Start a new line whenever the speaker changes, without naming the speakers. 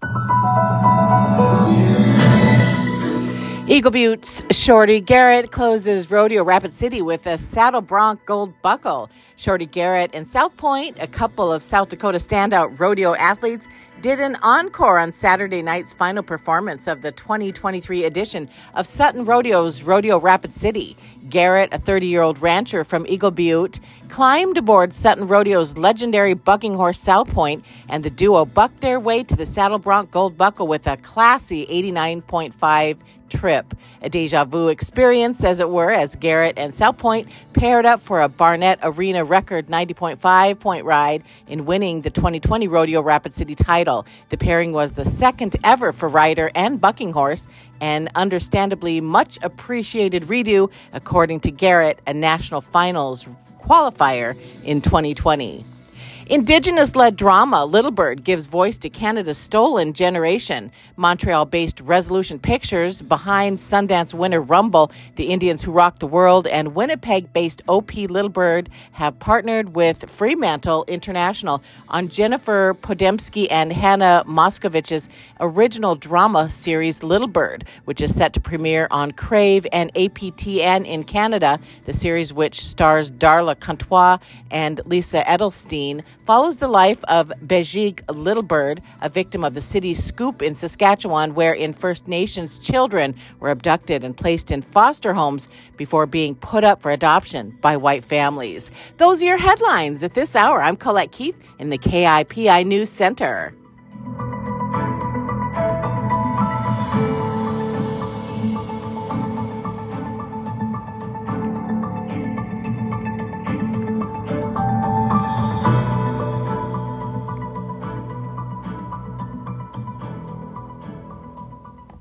Eagle Butte's Shorty Garrett closes Rodeo Rapid City with a Saddle Bronc Gold Buckle. Shorty Garrett and South Point, a couple of South Dakota standout rodeo athletes, did an encore on Saturday night's final performance of the 2023 edition of Sutton Rodeo's Rodeo Rapid City. Garrett, a 30-year-old rancher from Eagle Butte, climbed aboard Sutton Rodeo's legendary bucking horse South Point, and the duo bucked their way to the Saddle Bronc Gold Buckle with a classy 89.5 trip. A deja vu experience, as it were, as Garrett and South Point paired up for a Barnett Arena record 90.5 point ride in winning the 2020 Rodeo Rapid City title. The pairing was the second ever for rider and bucking horse, and understandably much appreciated redo, according to Garrett, a national finals qualifier in 2020. Indigenous-led drama Little Bird gives voice to Canada's stolen generation. Montreal-based Resolution Pictures, behind Sundance winner Rumble, The Indians Who Rock the World, and Winnipeg-based OP Little Bird have partnered with Fremantle International on Jennifer Podemski and Hannah Moskovich's original drama series Little Bird, which is set to premiere on Crave and APTN in Canada. The series, which stars Darla Comtois and Lisa Edelstein, follows the life of Bejig Little Bird, a victim of the city's scoop in Saskatchewan, wherein First Nations children were abducted and placed in foster homes before being put up for adoption by white families. Those are your headlines at this hour. I'm Colette Keith in the KIPI News Center.